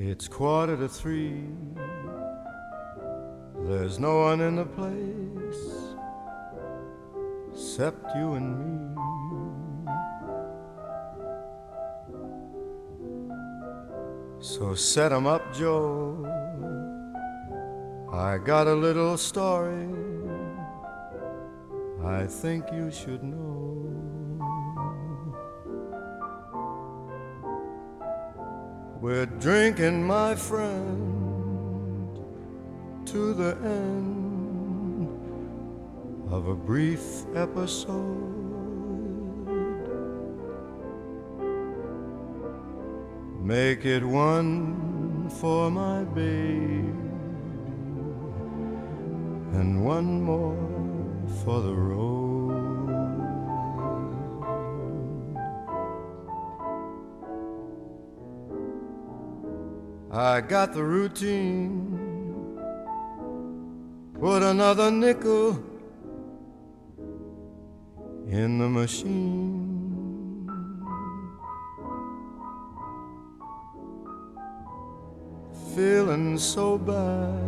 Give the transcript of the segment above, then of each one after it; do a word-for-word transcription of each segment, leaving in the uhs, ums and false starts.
It's quarter to three. There's no one in the place except you and me. So set 'em up, Joe. I got a little story I think you should know. We're drinking, my friend, to the end of a brief episode. Make it one for my baby and one more for the road. I got the routine. Put another nickel in the machine. Feeling so bad.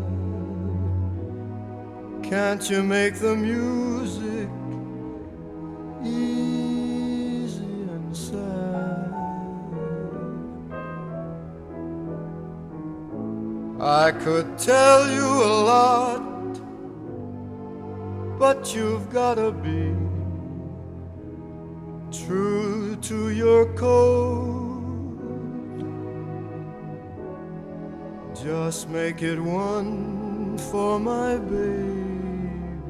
Can't you make the music easy and sad? I could tell you a lot, but you've gotta be true to your code. Just make it one for my baby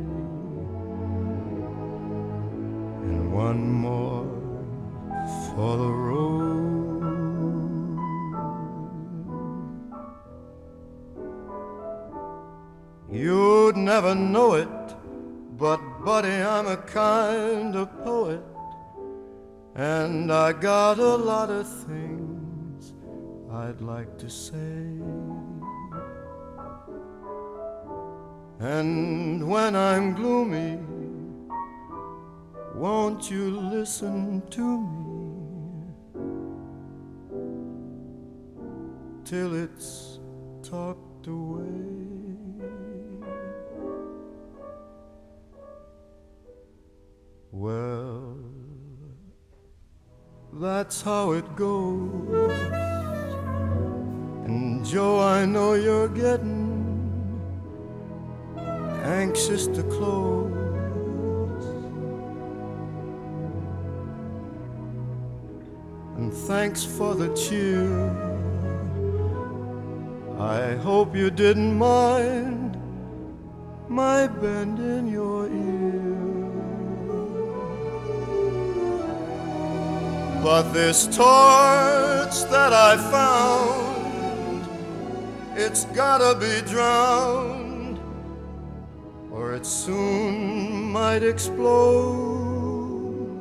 and one more for the road. You'd never know it, but buddy, I'm a kind of poet, and I got a lot of things I'd like to say. And when I'm gloomy, won't you listen to me till it's talked away? Well, that's how it goes. And Joe, I know you're getting anxious to close. And thanks for the cheer. I hope you didn't mind my bending your ear. But this torch that I found, it's gotta be drowned, or it soon might explode.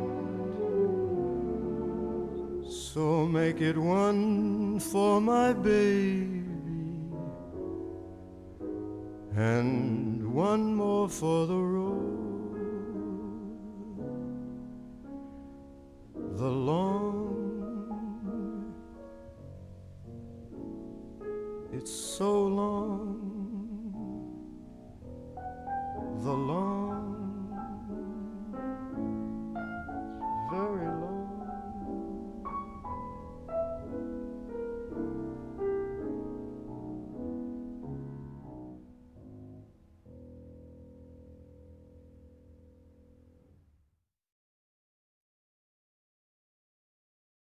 So make it one for my baby and one more for the road. The long, it's so long, the long